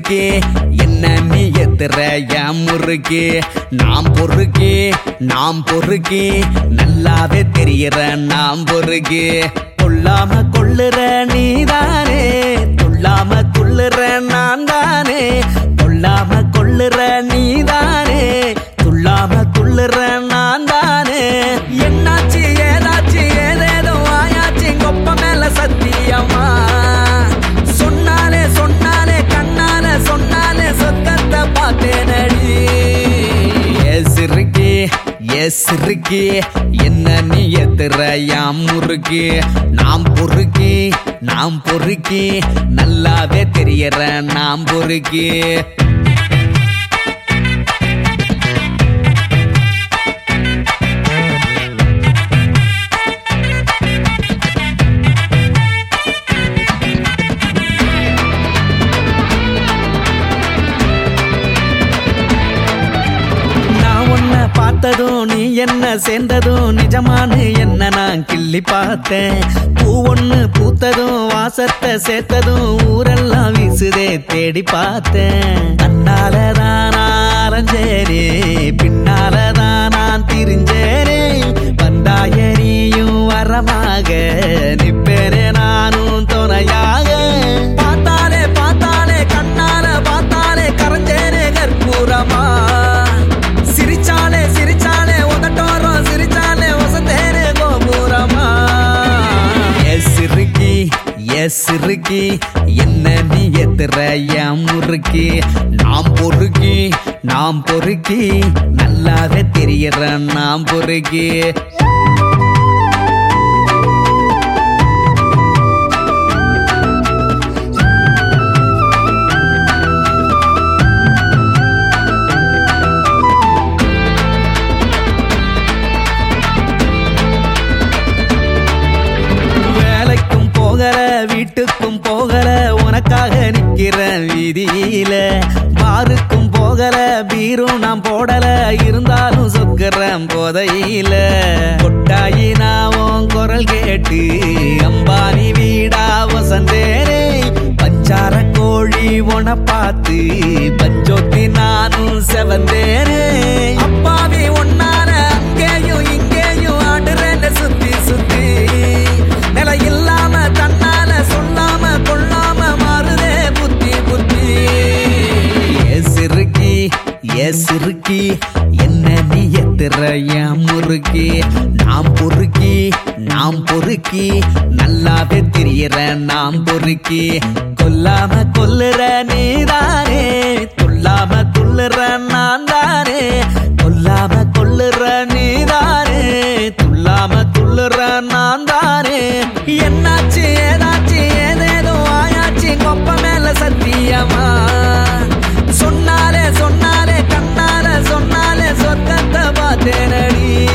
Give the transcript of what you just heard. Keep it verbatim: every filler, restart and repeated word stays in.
சிறுக்கி என்ன நீ எத்துற என் முறுக்கி நாம் பொறுக்கி நாம் பொறுக்கி நல்லாவே தெரியற நாம் பொறுக்கி கொல்லாம கொள்ளுற நீதானே கொல்லாம கொள்ளுற நான் தானே கொல்லாம கொள்ளுற நீதானே கொல்லாம கொள்ளுற நான் தானே என்னாச்சு ஏதாச்சு ஏதேதோ ஆயாச்சு கொப்ப மேல சத்தியமா சொன்னாலே சொன்னாலே கண்ணால சொன்னாலே சொத்தத்தை பார்த்தேனடி சிறுக்கி எஸ் சிறுக்கி என்ன நீ எத்துற யாம் முறுக்கி நாம் பொறுக்கி நாம் பொறுக்கி நல்லாவே தெரியற நாம் பொறுக்கி பார்த்ததும் நீ என்ன சேர்ந்ததும் நிஜமானு என்ன நான் கிள்ளி பார்த்தேன் பூ ஒண்ணு பூத்ததும் வாசத்தை சேர்த்ததும் ஊரெல்லாம் வீசுதே தேடி பார்த்தேன் கண்ணாலதான் அரைஞ்சேனே பின்னாலதான் நான் திரிஞ்சேனே வந்தாயரியும் வரமாக நிப்பேனே நானும் துணையாக பார்த்தாலே பார்த்தாலே கண்ணால பார்த்தாலே கரைஞ்சேனே கற்பூரமா சிரிச்சாலே சிரிச்சாலே உதட்டோரம் சிரிச்சாலே வசந்தேனே கோபுரமா எஸ் சிறுக்கி எஸ் சிறுக்கி என்ன நீ எத்துற என் முறுக்கி நாம் பொறுக்கி நாம் பொறுக்கி நல்லாவே தெரியற நாம் பொறுக்கி வீட்டுக்கும் போகல உனக்காக நிக்கிற வீதியில பாருக்கும் போகல பீரும் நான் போடல இருந்தாலும் சொக்குறேன் போதையில கொட்டாயி நாவும் குரல் கேட்டு அம்பானி வீடா வசந்தேனே பஞ்சார கோழி உன பார்த்து பஞ்சோத்தி நானும் செவந்தேனே அப்பாவி ஒன்னார அங்கேயும் இங்கேயும் ஆடுறேன்னு சுத்தி சுத்தி நில இல்லாம தன்னால சொல்லாம கொள்ளாம மாறுதே புத்தி புத்தி எஸ் சிறுக்கி எஸ் சிறுக்கி என்ன நீ எத்துற என் முறுக்கி நாம் பொறுக்கி நாம் பொறுக்கி நல்லாவே தெரியற நாம் பொறுக்கி கொல்லாம கொல்லுற நீதானே கொல்லாம கொல்லுற நான் தானே கொல்லாம கொல்லுற நீதானே துள்ளாம துள்ளுற நான் தானே என்னாச்சு ஏதாச்சு ஏதேதோ ஆயாச்சு கொப்ப மேல சத்தியமா சொன்னாலே சொன்னாலே கண்ணால சொன்னாலே சொத்தத்தை பார்த்தேனடி